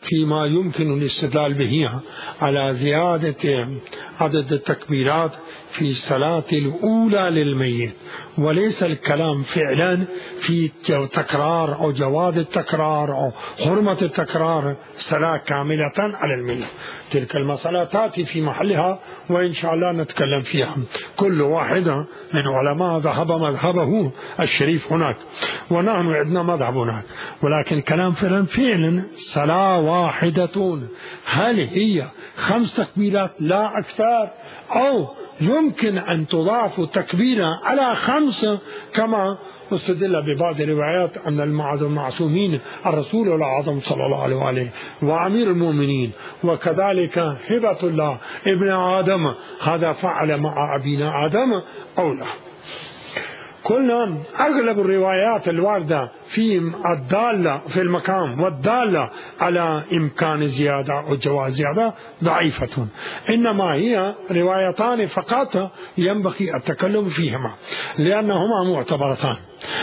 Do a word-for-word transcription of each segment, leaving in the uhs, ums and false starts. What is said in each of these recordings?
فيما يمكن الاستدلال به على زيادة عدد التكبيرات في الصلاة الأولى للميت، وليس الكلام فعلا في تكرار أو جواز التكرار أو حرمة التكرار صلاة كاملة على الميت. تلك المسألة تأتي في محلها وإن شاء الله نتكلم فيها. كل واحدة من علماء ذهب مذهبه الشريف هناك، ونحن عندنا مذهب هناك، ولكن كلام فعلا فعلا صلاة واحدة هل هي خمس تكبيرات لا أكثر، أو يمكن أن تضاف تكبيرة على خمسة كما استدل ببعض الروايات أن المعصومين الرسول الأعظم صلى الله عليه وآله وأمير المؤمنين وكذلك هبة الله ابن آدم هذا فعل مع أبينا آدم أو لا. كلنا أغلب الروايات الواردة في الدالة في المقام والدالة على إمكان زيادة أو جواز زيادة ضعيفة، إنما هي روايتان فقط ينبغي التكلم فيهما لأنهما معتبرتان.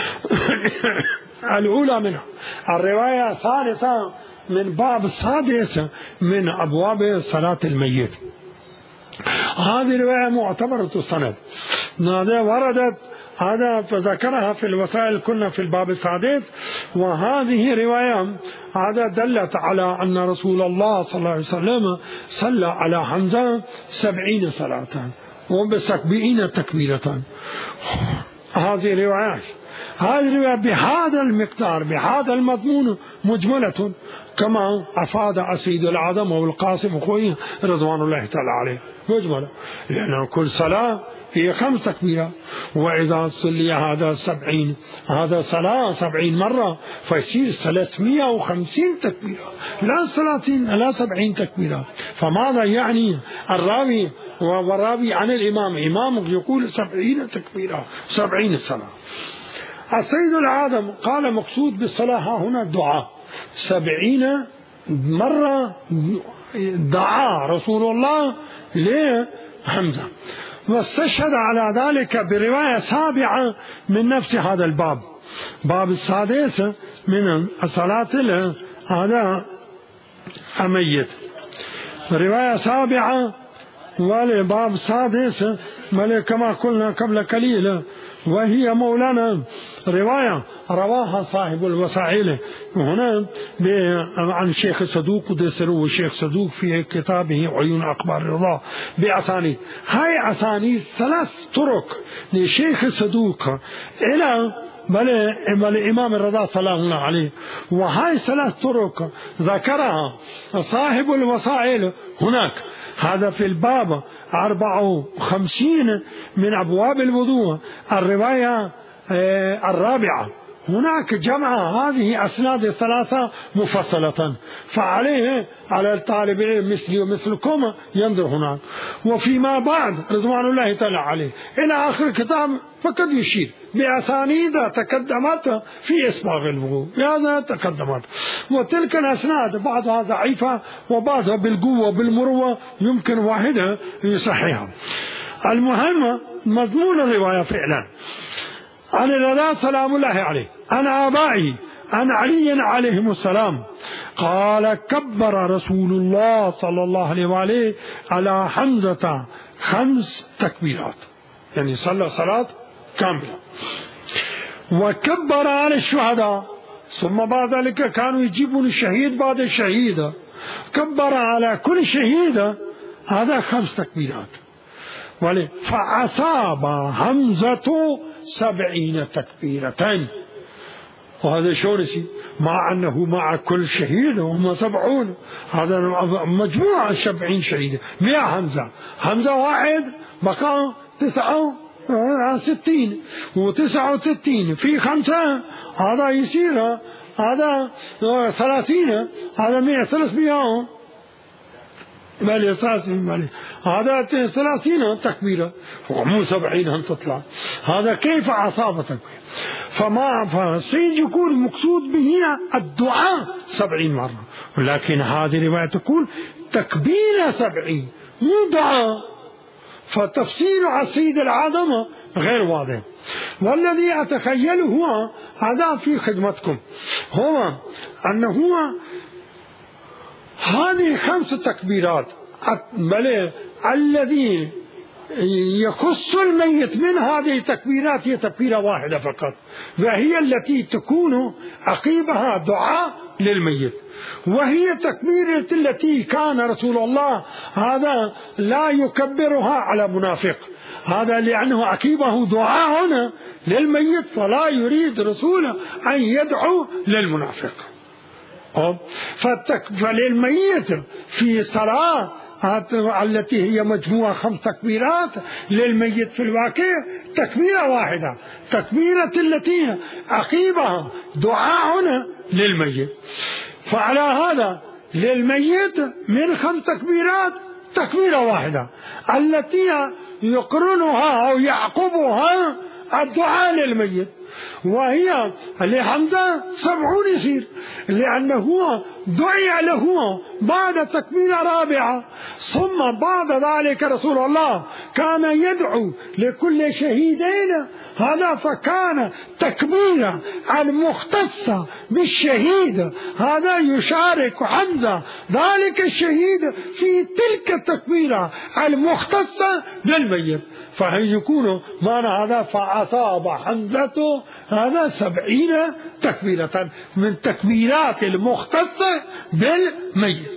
الأولى منها الرواية الثالثة من باب السادس من أبواب صلاة الميت، هذه رواية معتبرة السند، هذا وردت هذا فذكرها في الوسائل كنا في الباب السادس، وهذه رواية هذا دلت على أن رسول الله صلى الله عليه وسلم صلى على حمزة سبعين صلاة وبسبعين تكبيرة. هذه روايات هذه رواية بهذا المقدار بهذا المضمون مجملة كما أفاد السيد الأعظم والقاسم أخوي رضوان الله تعالى عليه مجملة، لأن كل صلاة هي خمس تكبيرات، وإذا صلي هذا سبعين هذا صلاة سبعين مرة فيصير ثلاثمائة وخمسين تكبيرة لا ثلاثين لا سبعين تكبيرة. فماذا يعني الراوي والراوي عن الإمام إمام يقول سبعين تكبيرة سبعين صلاة. السيد الأعظم قال مقصود بالصلاة هنا الدعاء، سبعين مرة دعا رسول الله لحمزة، واستشهد على ذلك برواية سابعة من نفس هذا الباب، باب السادس من الصلاة هذا الميت، رواية سابعة والباب السادس كما قلنا قبل قليل، وهي مولانا رواية رواها صاحب الوسائل هنا عن شيخ صدوق ودسرو الشيخ صدوق في كتابه عيون أخبار الرضا بأسانيد. هاي أسانيد ثلاث طرق لشيخ صدوق إلى بل الإمام الرضا صلى الله عليه، وهاي ثلاث طرق ذكرها صاحب الوسائل هناك. هذا في الباب أربعة وخمسين من أبواب الوضوء الرواية الرابعة، هناك جمع هذه أسناد الثلاثة مفصلة، فعليه على الطالب العلم مثلي ومثلكم ينظر هناك. وفيما بعد رضوان الله تعالى عليه إلى آخر الكتاب فقد يشير بأسانيد تقدمت في إسباغ الوضوء، هذا تقدمت، وتلك الأسناد بعضها ضعيفة وبعضها بالقوة بالمروة يمكن واحدة يصحيها. المهم مضمون الرواية فعلا عن الرضا سلام الله عليه عن آبائه عن علي عليهم السلام قال كبر رسول الله صلى الله عليه وآله على حمزة خمس تكبيرات، يعني صلى صلاة كاملة، وكبر على الشهداء، ثم بعد ذلك كانوا يجيبون الشهيد بعد الشهيد، كبر على كل شهيد هذا خمس تكبيرات، فأصاب حمزة سبعين تكبيرة. وهذا شو نسي مع أنه مع كل شهيد هم سبعون، هذا مجموعة سبعين شهيد، مئة حمزة، حمزة واحد بقى تسعة ستين، وتسعة وستين في خمسة هذا يصير هذا ثلاثين، هذا مئة ثلاثمئة مالي ثلاثين مالي هذا ثلاثين تكبيرة ومو سبعين هم تطلع، هذا كيف أصاب تكبير؟ فما فسيد يكون مقصود به الدعاء سبعين مرة، ولكن هذه رواية تقول تكبير سبعين مو دعاء، فتفسير السيد العظم غير واضح. والذي أتخيله هو هذا في خدمتكم هو أنه هو هذه خمس تكبيرات بل الذي يخص الميت من هذه التكبيرات هي تكبيرة واحدة فقط، وهي التي تكون عقيبها دعاء للميت، وهي تكبيرة التي كان رسول الله هذا لا يكبرها على منافق، هذا لأنه عقيبه دعاء للميت فلا يريد رسول أن يدعو للمنافق. فللميت في صلاة التي هي مجموعة خمس تكبيرات للميت في الواقع تكبيرة واحدة، تكبيرة التي عقيبها دعاء للميت. فعلى هذا للميت من خمس تكبيرات تكبيرة واحدة التي يقرنها أو يعقبها الدعاء للميت، وهي لحمزة سبعون يصير، لأنه دعي له بعد تكبيرة رابعة. ثم بعد ذلك رسول الله كان يدعو لكل شهيدين، هذا فكان تكبيرة المختصة بالشهيد، هذا يشارك حمزة ذلك الشهيد في تلك التكبيرة المختصة بالميت، فيكون معنى هذا فأصاب حمزة هذا سبعين تكبيرة من تكبيرات المختصة بالميت.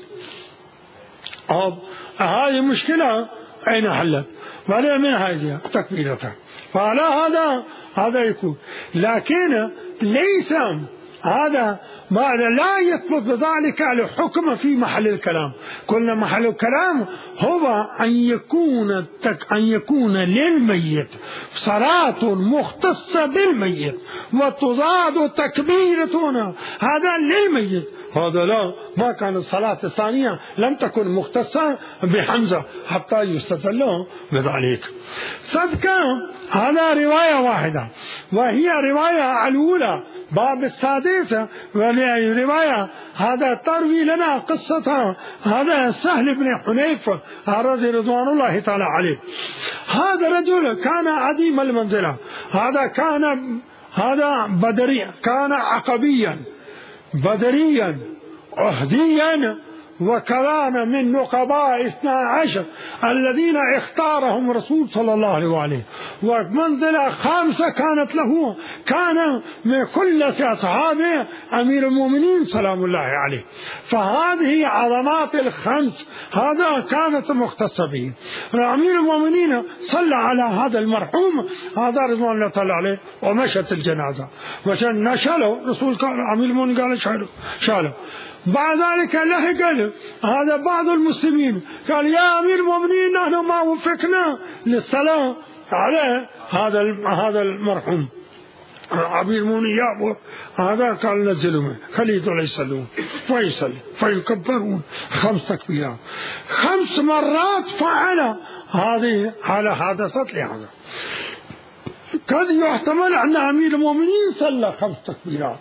هذه مشكلة أين حلت؟ ولا من هذه تكبيرتان. فعلى هذا هذا يكون، لكن ليس هذا بعد لا يثبت بذلك الحكم في محل الكلام. قلنا محل الكلام هو أن يكون أن يكون للميت صلاة مختصة بالميت وتزاد تكبيرة هذا للميت، هذا لا، ما كان الصلاة الثانية لم تكن مختصة بحمزة حتى يستدل بذلك. صدقا هذا رواية واحدة، وهي رواية الأولى باب السادسة، ورواية هذا تروي لنا قصة هذا سهل بن حنيف رضي رضوان الله تعالى عليه. هذا رجل كان عظيم المنزلة، هذا كان هذا بدري، كان عقبيا بدريا عهديا، وكان من نقباء اثنا عشر الذين اختارهم رسول صلى الله عليه وآله، ومنزلة خامسة كانت له، كان من كل أصحابه أمير المؤمنين سلام الله عليه. فهذه عظمات الخمس هذا كانت مختصة به. أمير المؤمنين صلى على هذا المرحوم هذا رضوان الله تعالى عليه، ومشت الجنازة وشان نشله رسول أمير المؤمنين قال شاله شاله. بعد ذلك لحق هذا بعض المسلمين قال يا أمير المؤمنين نحن ما وفقنا للصلاة على هذا هذا المرحوم. أمير المؤمنين يا هذا قال نزلوا خليه يدعوا يصلون، فيصلي فيكبرون خمس تكبيرات خمس مرات. فعل هذه على حادثت لهذا، قد يحتمل أن أمير المؤمنين صلى خمس تكبيرات.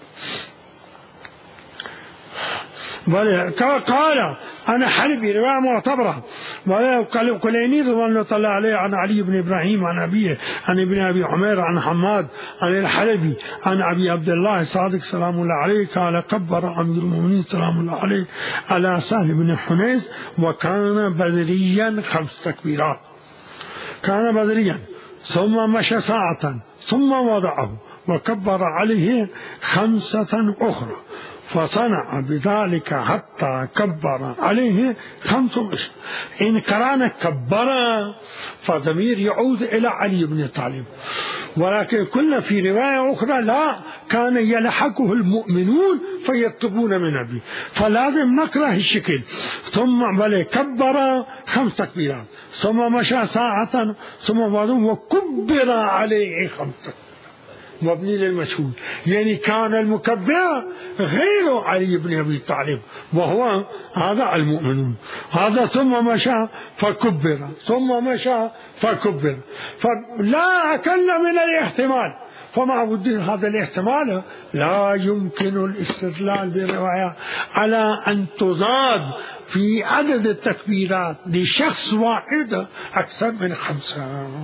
قال أنا حلبي رواية معتبرة، وكليني رضوان الله تعالى عليه عن علي بن إبراهيم عن أبيه عن ابن أبي عمير عن حماد عن الحلبي عن أبي عبد الله الصادق سلام الله عليه قال كبر أمير المؤمنين سلام الله عليه على سهل بن حنيف، وكان بدريا خمس تكبيرات، كان بدريا، ثم مشى ساعة ثم وضعه وكبر عليه خمسة أخرى، فصنع بذلك حتى كبر عليه خمس أشهر. إن كان كبر فضمير يعود إلى علي بن طالب، ولكن كنا في رواية أخرى لا، كان يلحقه المؤمنون فيكتبون من أبي، فلازم نقرأ الشكل. ثم بل كبر خمس تكبيرات ثم مشى ساعة ثم وضوه وكبر عليه خمس تكبيرات مبني للمشهور، يعني كان المكبر غير علي بن أبي طالب وهو هذا المؤمنون. هذا ثم مشى فكبر ثم مشى فكبر، فلا أكل من الاحتمال. فمع وجود هذا الاحتمال لا يمكن الاستدلال برواية على أن تزاد في عدد التكبيرات لشخص واحد أكثر من خمسة.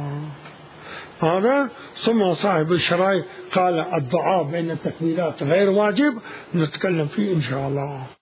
هذا ثم صاحب الشرايط قال الدعاء بين التكبيرات غير واجب، نتكلم فيه إن شاء الله.